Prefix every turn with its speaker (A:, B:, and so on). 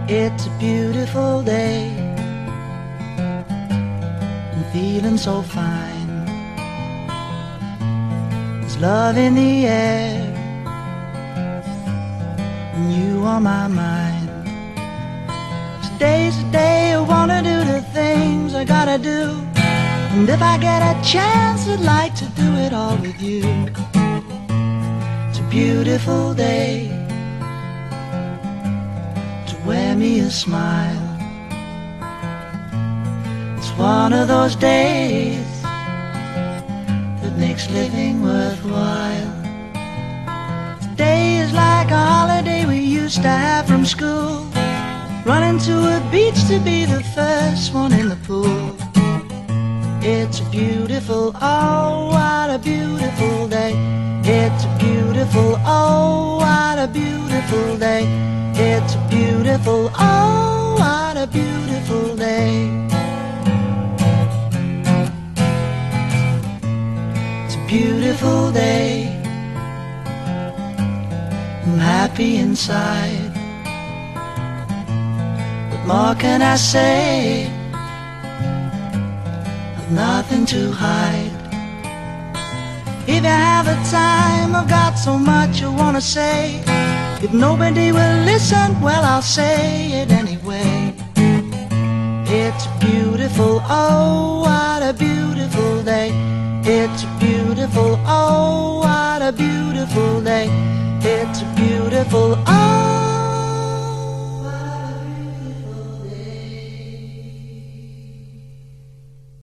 A: It's a beautiful day, I'm feeling so fine. There's love in the air, and you on my mind. Today's the day I wanna do the things I gotta do, and if I get a chance I'd like to do it all with you. It's a beautiful day to wear me a smile. It's one of those days that makes living worthwhile. Today is like a holiday we used to have from school, running to a beach to be the first one in the pool. It's a beautiful, oh what a beautiful day. It's a beautiful, oh what a beautiful day. It's a beautiful, oh what a beautiful day. It's a beautiful day, I'm happy inside. What more can I say? I've nothing to hide. If you have a time, I've got so much I wanna say. If nobody will listen, well I'll say it anyway. It's beautiful, oh